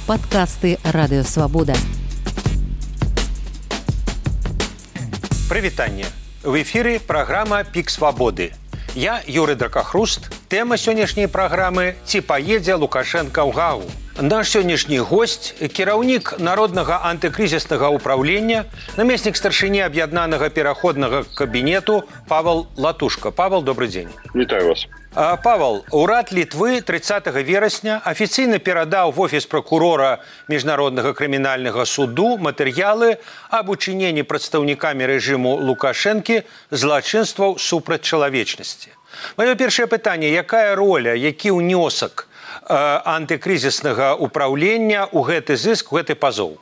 Падкасты Радыёвабода. Прывітанне. В эфіры праграма «Пік свабоды». Я Юрый Дракахруст. Тэма сённяшняй праграмы «Ці паедзе Лукашенка ў Гаагу?». Наш сённяшні госць – кіраўнік Народнага антыкрызіснага ўпраўлення, намеснік старшыні аб'яднанага пераходнага кабінету Павел Латушка. Павел, добрый дзень. Вітаю вас. Павел, урад Літвы 30 верасня афіцыйна перадаў в офіс пракурора Міжнароднага крымінальнага суду матэрыялы аб учыненні прадстаўнікамі рэжыму Лукашэнкі злачынстваў супраць чалавечнасці. Маё першае пытанне, якая роля, які ўнёсак антыкрызіснага ўпраўлення ў гэты зыск, у гэты пазоў?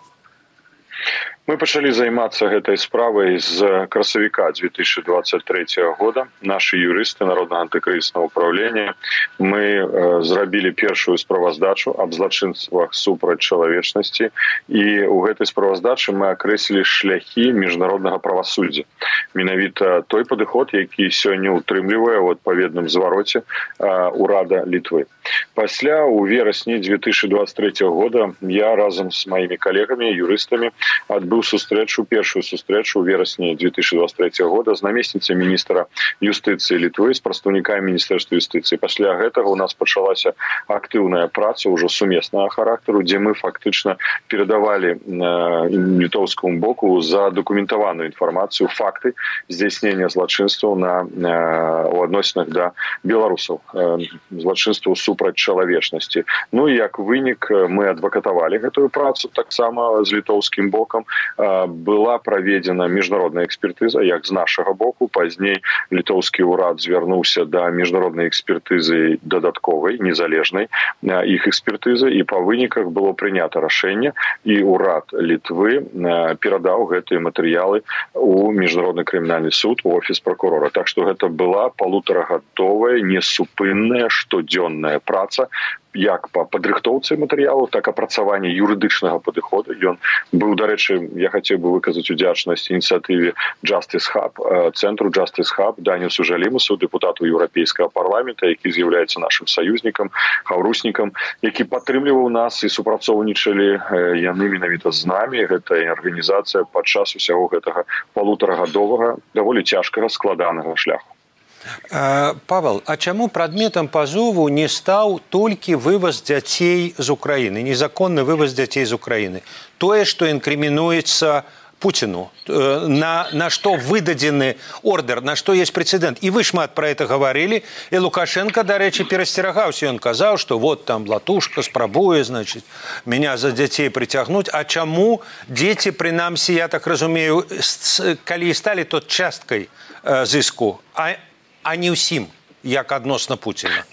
Мы пачалі займацца гэтай справай з красавіка 2023 года. Нашы юрысты Народнага антыкрызіснага ўпраўлення мы зрабілі першую справаздачу аб злачынствах супраць чалавечнасці, і ў гэтай справаздачы мы акрэслілі шляхі міжнароднага правасуддзя. Менавіта той падыход, які сёння утрымлівае ў адпаведным звароце урада Літвы. Пасля, у верасні 2023 года, я разам з маімі калегамі, юрыстамі, адбыў першую сустрэчу ў верасні 2023 года з намесніцай міністра юстыцыі Літвы, з прадстаўнікамі міністэрства юстыцыі. Пасля гэтага у нас пачалася актыўная праца ўжо сумеснага характару, дзе мы фактычна перадавалі літоўскаму боку задакументаваную інфармацыю, факты здзяйснення злачынстваў у адносінах да беларусаў, злачынстваў супраць чалавечнасці. Ну і як вынік мы адвакатавалі гэтую працу таксама з літоўскім бокам. Была праведзена міжнародная экспертыза, як з нашага боку. Пазней літоўскі ўрад звярнуўся да міжнароднай экспертызы дадатковай, незалежнай іх экспертызы, і па выніках было прынята рашэнне, і ўрад Літвы перадаў гэтыя матэрыялы у міжнародны крымінальны суд, у офіс пракурора. Так што гэта была палутарагадовая, несупынная, штодзённая праца, як па падрыхтоўцы матэрыялу, так і апрацаванне юрыдычнага падыходу. Ён быў, дарэчы, я хацеў бы выказаць удзячнасць ініцыятыве Justice Hub, цэнтру Justice Hub, Даніусу Жалімусу, дэпутату Еўрапейскага парламента, які з'яўляецца нашым саюзнікам, хаўруснікам, які падтрымліваў нас і супрацоўнічалі яны менавіта з намі. Гэта арганізацыя падчас усяго гэтага палутарагадовага, даволі цяжкага, складанага шляху. Павел, а чаму прадметам пазову не стаў толькі вываз дзяцей з Украіны, незаконны вываз дзяцей з Украіны? Тое, што інкрымінуецца Пуціну, на што выдадзены ордер, на што ёсць прэцэдэнт. І вы шмат пра гэта гаварылі, і Лукашенка, дарэчы, перасцерагаўся. Ён казаў, што вот там Латушка спрабуе, значыць, меня за дзяцей прыцягнуць. А чаму дзеці, прынамсі, я так разумею, калі сталі то часткай зыску, а не ўсім, як адносна Пуціна?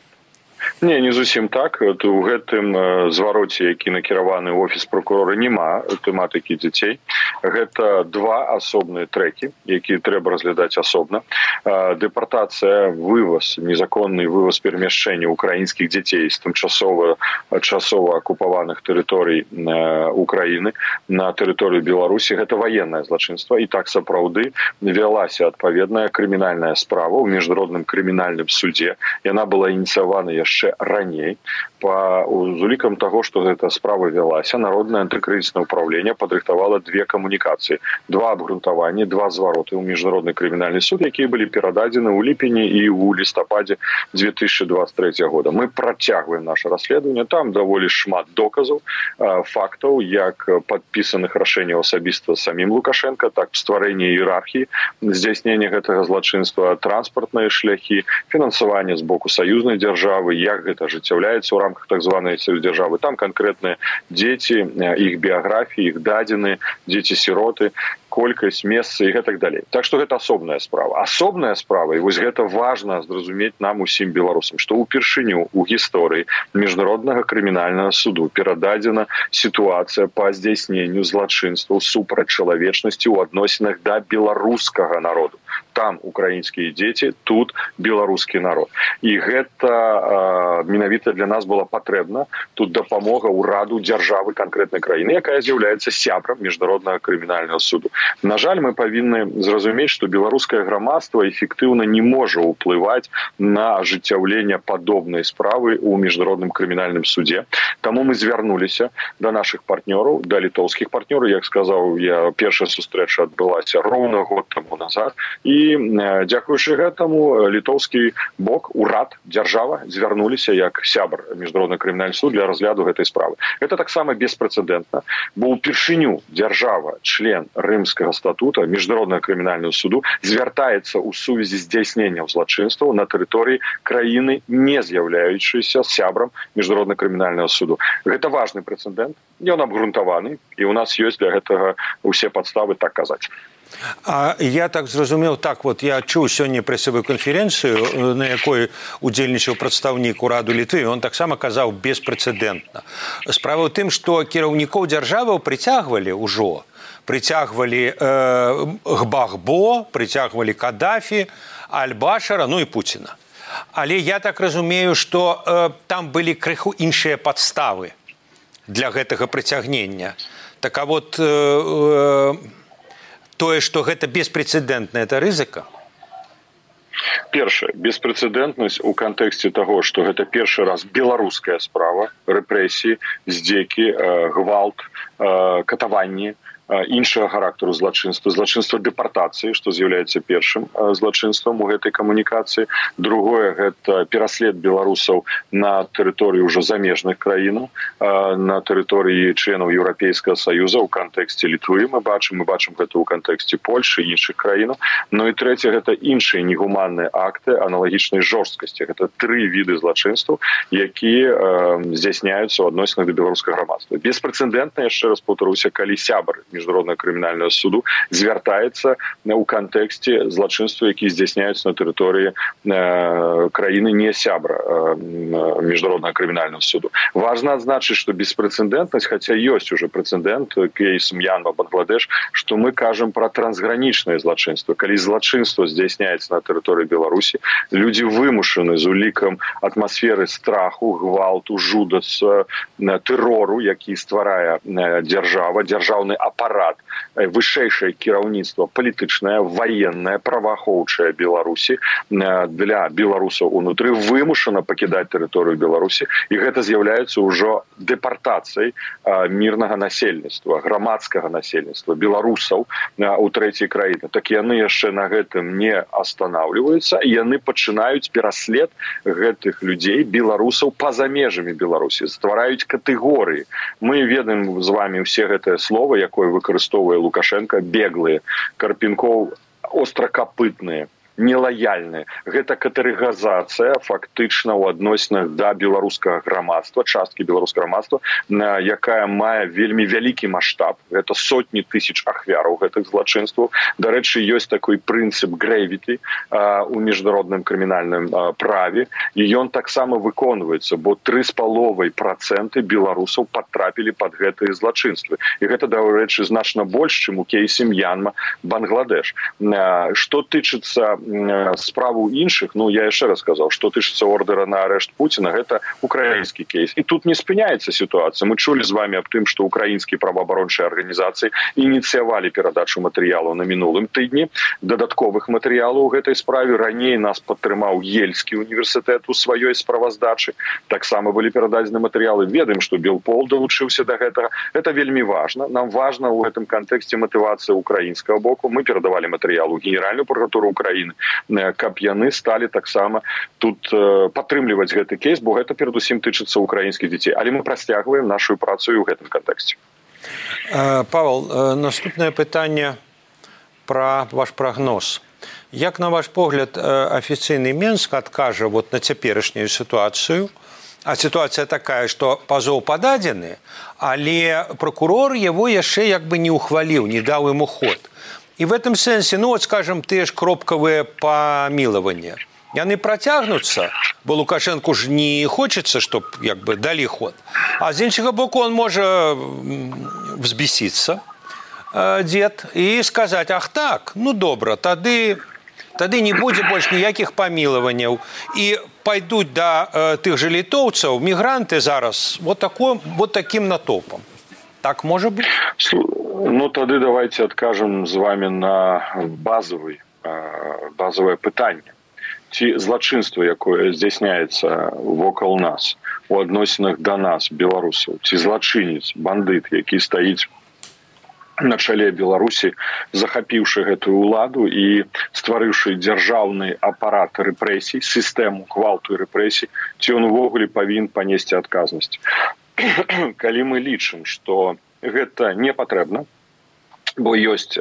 Не зусім так. У гэтым звароце, які накіраваны ў офіс пракурора, няма тэматыкі дзяцей. Гэта два асобныя трэкі, якія трэба разглядаць асобна. Дэпартацыя, вываз, незаконны вываз перамяшчэння украінскіх дзяцей з часова акупаваных тэрыторый Украіны на тэрыторыю Беларусі. Гэта ваеннае злачынства. І так сапраўды вялася адпаведная крымінальная справа ў міжнародным крымінальным судзе. Яна была ініцыявана яшчэ раней. З улікам таго, што гэта справа вялася, Народнае антыкрызіснае ўпраўленне падрыхтавала две камунікацыі, два абгрунтаванні, два звароты ў міжнародны крымінальны суд, якія былі перададзены ў ліпені і ў лістападзе 2023 года. Мы працягваем наше расследаванне. Там даволі шмат доказаў, фактаў, як падпісаных рашэнняў асабіста самім Лукашенка, так стварэння іерархіі здзяйснення гэтага злачынства, транспартныя шляхі, фінансаванне з боку саюзнай дзяржавы, як гэта ажыццяўляецца ў рамках так званай дзяржавы. Там канкрэтныя дзеці, іх біяграфіі, іх дадзены, дзеці-сіроты, колькасць, месца і гэтак далей. Так што гэта асобная справа. Асобная справа, і вось гэта важна зразумець нам усім беларусам, што ўпершыню ў гісторыі міжнароднага крымінальнага суду перададзена сітуацыя па здзяйсненню злачынстваў супраць чалавечнасці ў адносінах да беларускага народу. Там украінскія дзеці, тут беларускі народ. І гэта менавіта для нас была патрэбна. Тут дапамога ўраду дзяржавы канкрэтнай краіны, якая з'яўляецца сябрам міжнароднага крымінальнага суду. На жаль, мы павінны зразумець, што беларускае грамадства эфектыўна не можа ўплываць на ажыццяўленне падобнай справы ў міжнародным крымінальным суде. Таму мы звярнуліся да нашых партнёраў, да літоўскіх партнёраў. Як сказаў я, першая сустрэча адбылася роўна год таму назад. І дзякуючы гэтаму літоўскі бок, урад, дзяржава звярнуліся як сябар міжнародны крымінальны суд для разгляду гэтай справы. Гэта таксама беспрэцэдэнтна, бо ўпершыню дзяржава, член Рымскага статута міжнароднага крымінальнага суду, звяртаецца ў сувязі з здзяйсненнем злачынстваў на тэрыторыі краіны, не з'яўляючыся сябрам міжнароднага крымінальнага суду. Гэта важны прэцэдэнт, ён абгрунтаваны, і у нас ёсць для гэтага усе падставы так казаць. А я так зразумеў, так, вот я чуў сёння прэсавую канферэнцыю, на якой удзельнічаў прадстаўнік ураду Літвы, он таксама казаў беспрэцэдэнтна. Справа ў тым, што кіраўнікоў дзяржаваў прыцягвалі ўжо. Прыцягвалі Гбагбо, прыцягвалі Кадафі, Аль-Башара, ну і Пуціна. Але я так разумею, што там былі крыху іншыя падставы для гэтага прыцягнення. Так а вот тое, што гэта беспрэцэдэнтна, это рызыка? Першае, беспрэцэдэнтнасць у кантэксце таго, што гэта першы раз беларуская справа, рэпрэсіі, здзекі, гвалт, катаванні, іншага характару злачынства дэпартацыі, што з'яўляецца першым злачынствам у гэтай камунікацыі. Другое, гэта пераслед беларусаў на тэрыторыі ўжо замежных краінаў, на тэрыторыі членаў Еўрапейскага саюза ў кантэксце Літвы мы бачым гэта ў кантэксце Польшы і іншых краінаў. Ну і трэцяе, гэта іншыя негуманныя акты аналагічнай жорсткасці. Гэта 3 віды злачынстваў, якія здзяйсняюцца ў адносінах да беларускага грамадства. Беспрэцэдэнтна, яшчэ раз паўтаруся, калі сябар міжнароднага крымінальнага суду звяртаецца ў кантэксце злачынства, які здзяйсняюцца на тэрыторыі краіны не сябра міжнароднага крымінальнага суду. Важна адзначыць, што беспрэцэдэнтнасць, хаця ёсць уже прэцэдэнт, кейс Мьянма, Бангладеш, што мы кажам пра трансгранічнае злачынства. Калі злачынства здзяйсняецца на тэрыторыі Беларусі, людзі вымушаны з улікам атмасферы страху, гвалту, жудасца, тэрору, які стварае дзяржава, дзяржаўны апарат, вышэйшае кіраўніцтва палітычнае, ваеннае, праваахоўчае Беларусі для беларусаў унутры вымушана пакідаць тэрыторыю Беларусі, і гэта з'яўляецца ўжо дэпартацыяй мірнага насельніцтва, грамадскага насельніцтва, беларусаў у трэцяй краіны. Так яны яшчэ на гэтым не астанаўліваюцца, і яны пачынаюць пераслед гэтых людзей, беларусаў па-за межамі Беларусі, ствараюць катэгорыі. Мы ведаем з вамі ўсе гэтыя словы, якое выкарыстоўвае Лукашенко, беглыя, Карпінкоў, остракапытныя, нелаяльныя. Гэта катэгарызацыя фактычна ў адносінах да беларускага грамадства, часткі беларускага грамадства, якая мае вельмі вялікі маштаб. Гэта сотні тысяч ахвяраў гэтых злачынстваў. Дарэчы, ёсць такой прынцып грэвіті у міжнародным крымінальным праве, і ён таксама выконваецца, бо 3,5% беларусаў падтрапілі пад гэтыя злачынствы. І гэта, дарэчы, значна больш, чым у кейсе Мьянма, Бангладеш. Што тычыцца справу іншых, ну, я яшчэ раз сказаў, што тычыцца ордера на арэшт Пуціна, гэта украінскі кейс. І тут не спыняецца сітуацыя. Мы чулі з вамі аб тым, што украінскія праваабарончыя арганізацыі ініцыявалі перадачу матэрыялаў на мінулым тыдні, дадатковых матэрыялаў у гэтай справе. Раней нас падтрымаў Ельскі універсітэт у сваёй справаздачы. Таксама былі перададзены матэрыялы. Ведаем, што Белпол далучыўся да гэтага. Гэта вельмі важна. Нам важна ў гэтым кантэксце матывацыя украінскага боку. Мы перадавалі матэрыял у Генеральную прокуратуру Украіны, каб яны сталі таксама тут падтрымліваць гэты кейс, бо гэта перадусім тычыцца украінскіх дзяцей. Але мы працягваем нашу працу ў гэтым кантэксце. Павел, наступнае пытанне пра ваш прагноз. Як, на ваш погляд, афіцыйны Менск адкажа вот на цяперашнюю сітуацыю? А сітуацыя такая, што пазоў пададзены, але прокурор яго яшчэ як бы не ухваліў, не даў яму ход. И в этом сенсе, ну вот, скажем, те ж кропковые помилования, яны протягнутся, бо Лукашенку ж не хочется, чтобы как бы дали ход. А з іншага боку он может взбеситься, дед, и сказать, ах так, ну добра, тады не будет больше никаких помилований. И пойдут до тых же литовцев, мигранты зараз вот таким натопом. Так может быть? Ну, тады давайте адкажам з вами на базовае пытанне. Ці злачынства, якое здзяйсняецца вокал нас, у адносінах да нас, беларусаў, ці злачынец, бандыт, які стаіць на чале Беларусі, захапіўшы гэтую ўладу і стварыўшы дзяржаўны апарат рэпрэсій, сістэму гвалту і рэпрэсій, ці ён увогуле павінен панесці адказнасць. Калі мы лічым, што гэта не патрэбна, бо ёсць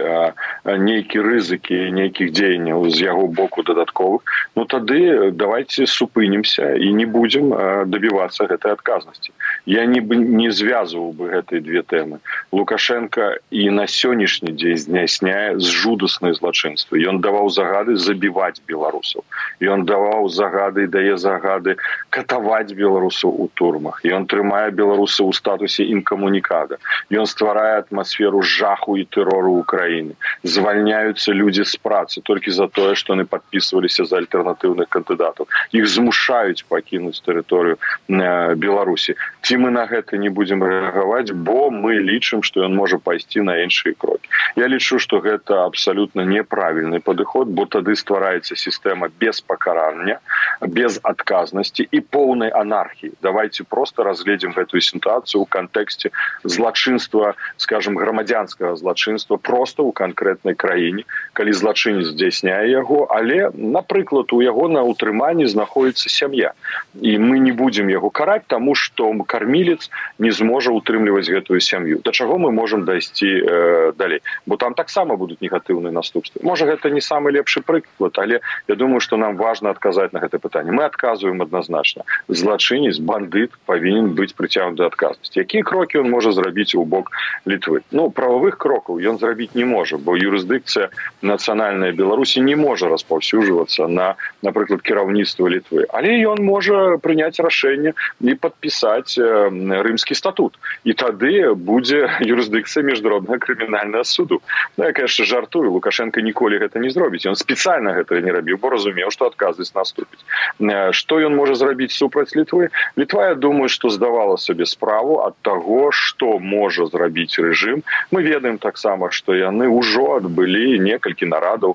нейкія рызыкі, нейкіх дзеянняў з яго боку дадатковых, ну тады давайте супынімся і не будзем дабівацца гэтай адказнасці. Я не звязваў бы гэтыя две тэмы. Лукашенко і на сённяшні дзень здзяйсняе жудасныя злачынствы. Ён даваў загады забіваць беларусаў. Ён даваў загады і дае загады катаваць беларусаў у турмах. Ён трымае беларусаў у статусе інкамунікада. Ён стварае атмасферу жаху і тэрору Украіны. Звальняюцца людзі з працы толькі за тое, што яны падпісваліся за альтэрнатыўных кандыдатаў. Іх змушаюць пакінуць тэрыторыю Беларусі. Ці мы на гэта не будзем рэагаваць, бо мы лічым, што ён можа пайсці на іншыя крокі. Я лічу, што гэта абсалютна неправільны падыход, бо тады ствараецца сістэма без пакарання, без адказнасці і поўнай анархіі. Давайте просто разгледзім гэтую сітуацыю ў кантэксце злачынства, скажем, грамадзянскага злачынства просто ў канкрэтнай краіне, калі злачынец здзяйсняе яго, але, напрыклад, у яго на ўтрыманні знаходзіцца сям'я. І мы не будзем яго караць, таму што кармілец не зможа ўтрымліваць гэтую сям'ю. Да чаго мы можам дайсці далей? Бо там таксама будуць негатыўныя наступствы. Можа, гэта не самы лепшы прыклад, але я думаю, што нам важна адказаць на гэта пытанне. Мы адказваем адназначна. Злачынец, бандыт павінен быць прыцягнуты да адказнасці. Якія крокі ён можа зрабіць у бок Літвы? Ну, прававых крокаў ён зрабіць не можа, бо юрысдыкцыя нацыянальнай Беларусі не можа распаўсюджвацца на, напрыклад, кіраўніцтва Літвы. Але ён можа прыняць рашэнне і падпісаць рымскі статут. І тады будзе юрысдыкцыя міжнароднага крымінальнага суду. Ну, я, конечно, жартую, Лукашенко ніколі гэта не зробіць. Ён спецыяльна гэтага не рабіў, бо разумеў, што адказнасць наступіць. Што ён можа зрабіць супраць Літвы? Літва, я думаю, што здавала сабе справу ад таго, што можа зрабіць рэжым. Мы ведаем таксама, што яны ўжо адбылі некалькі нарадаў,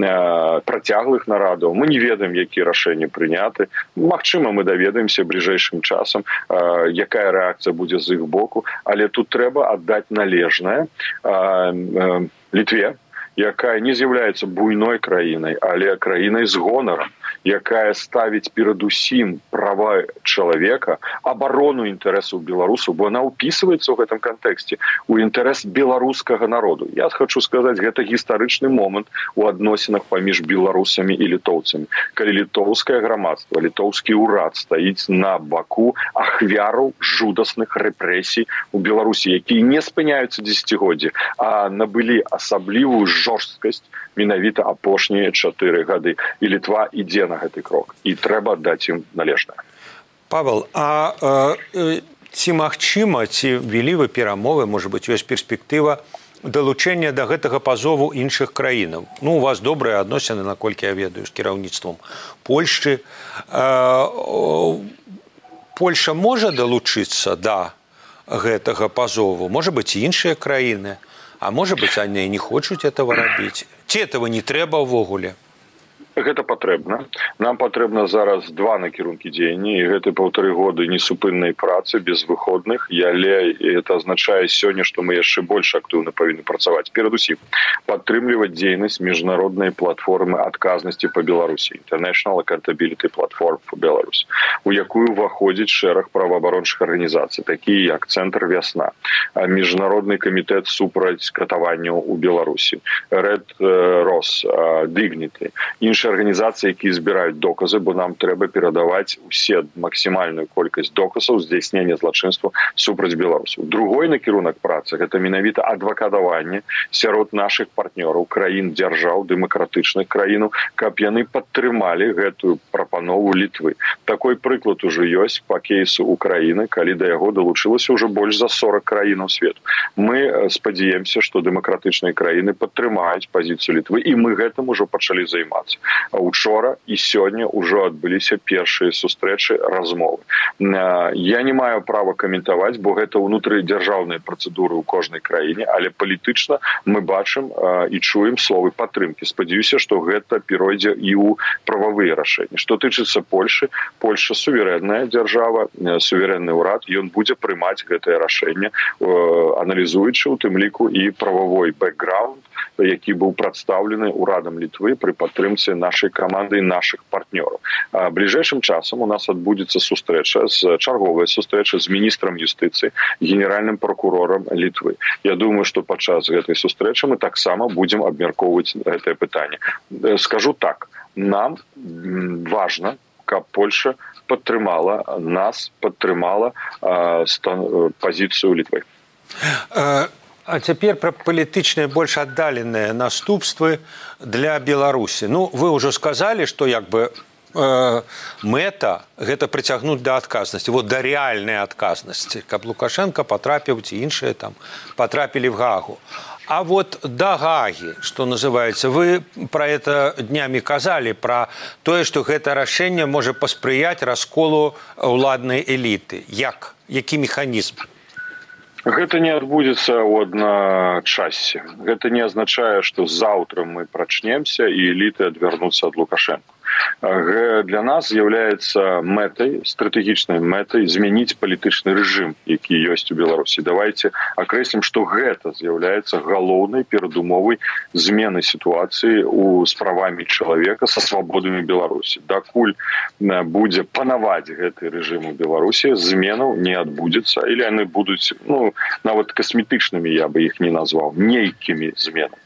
працяглых нарадаў. Мы не ведаем, якія рашэнні прыняты. Магчыма, мы даведаемся бліжэйшым часам, якая рэакцыя будзе з іх боку, але тут трэба аддаць належнае Літве, якая не з'яўляецца буйной краінай, але краінай з гонарам, якая ставіць перадусім права чалавека, абарону інтарэсаў беларусаў, бо яна ўпісваецца ў гэтым кантэксце у інтарэс беларускага народу. Я хочу сказаць, гэта гістарычны момант у адносінах паміж беларусамі і літоўцамі. Калі літоўскае грамадства, літоўскі ўрад стаіць на баку ахвяраў жудасных рэпрэсій у Беларусі, якія не спыняюцца дзесяцігоддзі, а набылі асаблівую жорсткасць менавіта апошнія 4 гады. І Літва ідзе на гэты крок. І трэба аддаць ім належнае. Павел, ці магчыма, ці вялі вы перамовы, можа быць, ёсць перспектыва далучэння да гэтага пазову іншых краінаў? Ну, у вас добрыя адносіны, наколькі я ведаю, з кіраўніцтвам Польшчы. Польша можа далучыцца да гэтага пазову? Можа быць, іншыя краіны? А можа быць, они не хочуць этого рабіць? Ці этого не трэба ўвогуле? Гэта патрэбна. Нам патрэбна зараз 2 накірункі дзеяння, і гэта 1,5 года несупыннай працы без выходных, але это азначае сёння, што мы яшчэ больш актыўна павінны працаваць. Перадусім, падтрымліваць дзейнасць міжнароднай платформы адказнасці па Беларусі, International Accountability Platform for Belarus, у якую ўваходзіць шэраг праваабарончых арганізацый, такія як Цэнтр Вясна, Міжнародны камітэт супраць катаванняў у Беларусі, Red Cross, Dignity, іншыя арганізацыі, якія збіраюць доказы, бо нам трэба перадаваць усе максімальную колькасць доказаў здзяйснення злачынства супраць беларусаў. Другой накірунак працы – гэта менавіта адвакатаванне сярод нашых партнёраў, краін, дзяржаў, дэмакратычных краінаў, каб яны падтрымалі гэтую прапанову Літвы. Такой прыклад ужо ёсць па кейсу Украіны, калі да яго далучылася ўжо больш за 40 краінаў свету. Мы спадзяемся, што дэмакратычныя краіны падтрымаюць пазіцыю Літвы, і мы гэтым ужо пачалі займацца. Учора і сёння ўжо адбыліся першыя сустрэчы, размовы. Я не маю права каментаваць, бо гэта ўнутрыдзяржаўныя працэдуры ў кожнай краіне, але палітычна мы бачым і чуем словы падтрымкі. Спадзяюся, што гэта перайдзе і ў прававыя рашэнні. Што тычыцца Польшы, Польша суверэнная дзяржава, суверэнны ўрад, ён будзе прымаць гэтае рашэнне, аналізуючы ў тым ліку і прававой бэкграунд, які быў прадстаўлены ўрадам Літвы пры падтрымцы нашай каманды і нашых партнёраў. Бліжэйшым часам у нас адбудзецца чарговая сустрэча з міністрам юстыцыі, генеральным прокурорам Літвы. Я думаю, што падчас гэтай сустрэчы мы таксама будзем абмяркоўваць гэтае пытанне. Скажу так, нам важна, каб Польша падтрымала нас, падтрымала пазіцыю Літвы. А цяпер пра палітычныя больш аддаленыя наступствы для Беларусі. Ну, вы ўжо сказалі, што як бы мэта гэта прыцягнуць да адказнасці, да рэальнай адказнасці, каб Лукашенко патрапіў ці іншыя там патрапілі в Гаагу. А да Гаагі, што называецца, вы пра это днямі казалі, пра тое, што гэта рашэнне можа паспрыяць расколу ўладнай эліты. Як? Які механізм? Гэта не адбудзецца ў адначасе. Гэта не азначае, што заўтра мы прачнемся і эліты адвярнуцца ад Лукашенко. Для нас з'яўляецца мэтай, стратэгічнай мэтай змяніць палітычны рэжым, які ёсць у Беларусі. Давайце акрэслім, што гэта з'яўляецца галоўнай перадумовай змены сітуацыі з правамі чалавека, са свабодамі Беларусі. Дакуль будзе панаваць гэты рэжым у Беларусі, зменаў не адбудзецца, или яны будуць, нават касметычнымі я бы іх не назваў, нейкімі зменамі.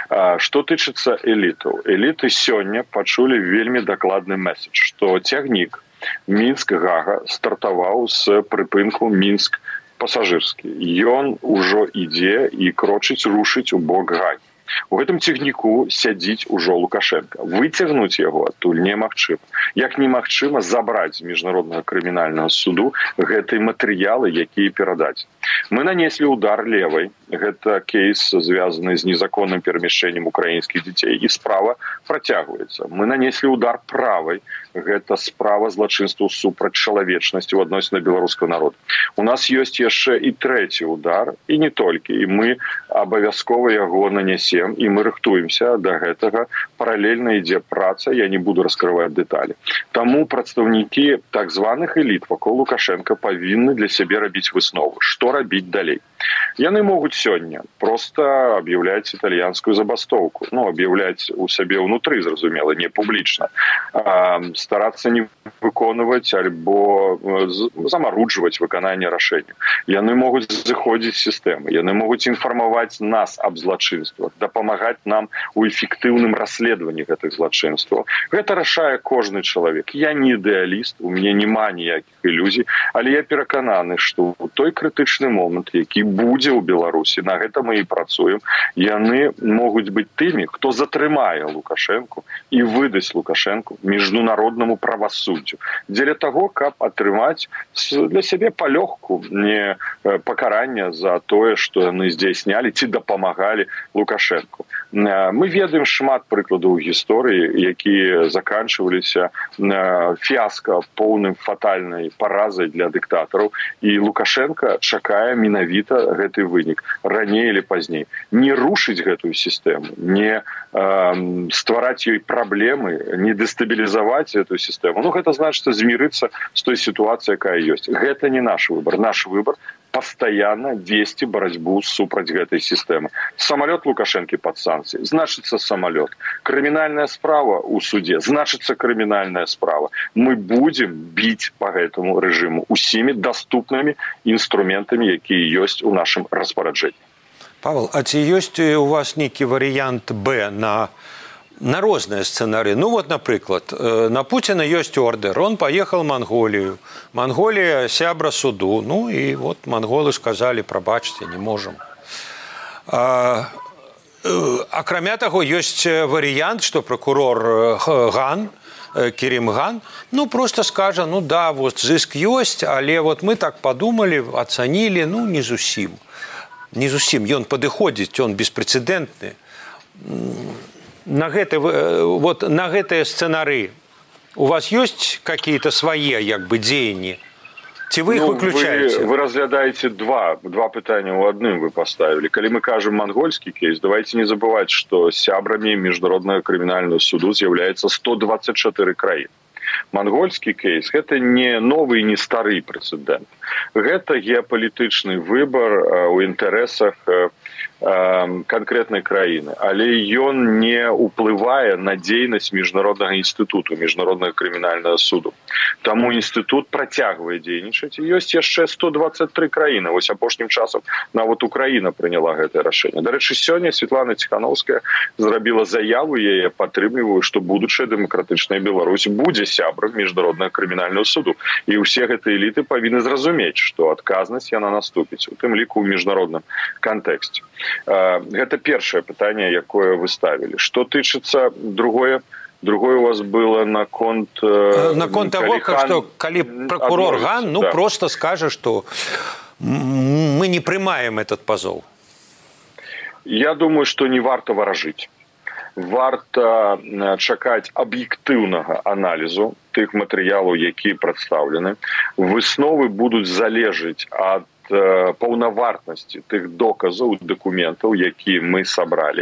Што тычыцца элітаў. Эліты сёння пачулі вельмі дакладны месседж, што цягнік Мінск-Гага стартаваў з прыпынку Мінск-пасажырскі. Ён ужо ідзе і рушыць у бок Гагі. У гэтым цягніку сядзіць ужо Лукашенко. Выцягнуць яго адтуль немагчыма. Як немагчыма забраць з міжнароднага крымінальнага суду гэтыя матэрыялы, якія перадаць. Мы нанеслі удар левай. Гэта кейс, звязаны з незаконным перамяшчэннем украінскіх дзяцей. І справа працягваецца. Мы нанеслі удар правай. Гэта справа злачынстваў супраць чалавечнасці ў адносінах беларускага народа. У нас ёсць яшчэ і трэці удар, і не толькі. І мы абавязкова яго нанесем, і мы рыхтуемся да гэтага. Паралельна ідзе праца, я не буду раскрываць дэталі. Таму прадстаўнікі так званых эліт вакол Лукашенка павінны для сябе рабіць высновы. Што рабіць далей? Яны могуць сёння проста аб'яўляць італьянскую забастоўку. Аб'яўляць у сабе ўнутры, зразумела, не публічна. Старацца не выконваць альбо замаруджваць выкананне рашэння. Яны могуць зыходзіць з сістэмы, яны могуць інфармаваць нас аб злачынствах, дапамагаць нам у эфектыўным расследаванні гэтых злачынстваў. Гэта рашае кожны чалавек. Я не ідэаліст, у мяне няма ніякіх ілюзій, але я перакананы, што ў той крытычны момант, які будзе ў Беларусі, на гэта мы і працуем, яны могуць быць тымі, хто затрымае Лукашенку і выдасць Лукашенку міжнароднаму правасуддзю. Дзеля таго, каб атрымаць для сябе палёгку, не пакаранне за тое, што яны здзяйснялі ці дапамагалі Лукашенку. Мы ведаем шмат прыкладаў гісторыі, якія заканчваліся фіаска, поўным фатальнай паразай для дыктатараў, і Лукашенко чакае менавіта гэты вынік, раней или пазней. Не рушыць гэтую сістэму, не ствараць ёй праблемы, не дэстабілізаваць эту сістэму. Гэта значыць змірыцца з той сітуацыяй, якая ёсць. Гэта не наш выбор. Наш выбор пастаянна весці барацьбу супраць гэтай сістэмы. Самалёт Лукашэнкі пад санкцыі, значыцца самалёт. Крымінальная справа ў судзе, значыцца крымінальная справа. Мы будзем біць па гэтаму рэжыму усімі даступнымі інструментамі, якія ёсць у нашым распараджэнні. Павел, а ці ёсць у вас нейкі варыянт Б на розныя сцэнарыі? Напрыклад, на Пуціна ёсць ордер, он паехал в Монголію. Монголія сябра суду, і монголы сказалі, прабачце, не можам. Акрамя таго, ёсць варыянт, што прокурор Ган, Керім Ган, просто скажа, зыск ёсць, але мы так падумалі, ацанілі, не зусім. Не зусім, ён падыходзіць, ён беспрэцэдэнтны. на гэтыя сцэнары у вас ёсць какие-то свае дзеянні? Ці вы іх выключаеце? Вы разглядаеце два пытання ў адным вы поставілі. Калі мы кажам мангольскі кейс, давайте не забываць, што сябрамі міжнароднага крымінальнага суду з'яўляецца 124 краіны. Мангольскі кейс – гэта не новы і не стары прэцэдэнт. Гэта геапалітычны выбар у інтарэсах канкрэтнай краіны. Але ён не ўплывае на дзейнасць міжнароднага інстытуту, міжнароднага крымінальнага суду. Таму інстытут працягвае дзейнічаць. І ёсць яшчэ 123 краіны. Вось апошнім часам нават Украіна прыняла гэтае рашэнне. Дарэчы, сёння Светлана Ціхановская зрабіла заяву, я падтрымліваю, што будучая дэмакратычная Беларусь будзе сябрам міжнароднага крымінальнага суду. І ўсе гэтыя эліты павінны зразумець, што адказнасць яна наступіць, у тым ліку ў міжнародным кантэксце. Гэта першае пытанне, якое вы ставілі. Што тычыцца другое у вас было наконт того, што калі прокурор Ган просто скажа, што мы не прымаем этот пазоў. Я думаю, што не варта варажыць. Варта чакаць аб'ектыўнага аналізу тых матэрыялаў, якія прадстаўлены. Высновы будуць залежаць ад паўнавартнасці тых доказаў, дакументаў, якія мы сабралі,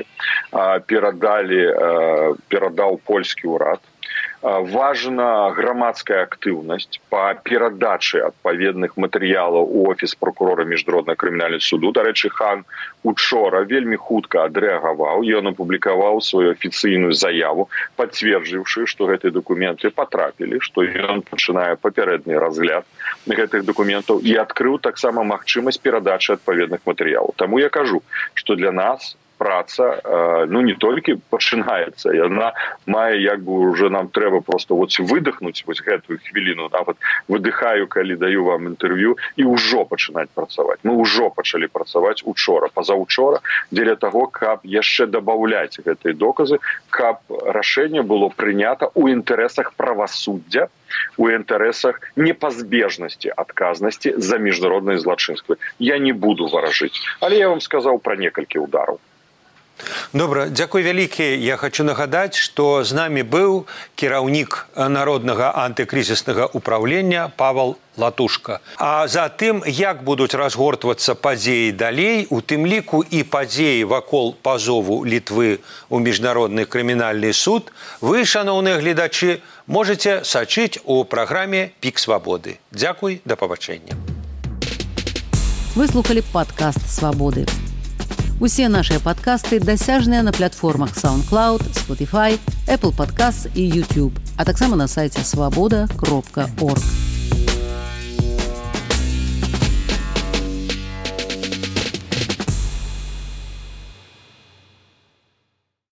перадаў польскі ўрад. Важна грамадская актыўнасць па перадачы адпаведных матэрыялаў у офіс прокурора міжнароднага крымінальнага суду. Дарэчы, Хан учора вельмі хутка адрэагаваў, ён апублікаваў сваю афіцыйную заяву, пацверджыўшы, што гэтыя дакументы патрапілі, што ён пачынае папярэдні разгляд гэтых дакументаў і адкрыў таксама магчымасць перадачы адпаведных матэрыялаў. Таму я кажу, што для нас праца, не толькі пачынаецца, яна мае, уже нам трэба просто выдохнуць гэтую хвіліну, нават выдыхаю, калі даю вам інтэрв'ю, і ўжо пачынаць працаваць. Мы ўжо пачалі працаваць учора, пазаўчора, дзеля таго, каб яшчэ дабаўляць гэтыя доказы, каб рашэнне было прынята ў інтарэсах правасуддзя, у інтарэсах непазбежнасці адказнасці за міжнародныя злачынствы. Я не буду варажыць, але я вам сказаў пра некалькі удараў. Добра, дзякуй вялікі. Я хочу нагадаць, што з намі быў кіраўнік Народнага антыкрызіснага ўпраўлення Павел Латушка. А за тым, як будуць разгортвацца падзеі далей, у тым ліку і падзеі вакол пазову Літвы ў міжнародны крымінальны суд, вы, шаноўныя гледачы, можаце сачыць у праграме «Пік свабоды». Дзякуй, да пабачэння. Вы слухали падкаст «Свабоды». Усе нашыя падкасты дасяжныя на платформах SoundCloud, Spotify, Apple Podcasts і YouTube, а таксама на сайце swaboda.org.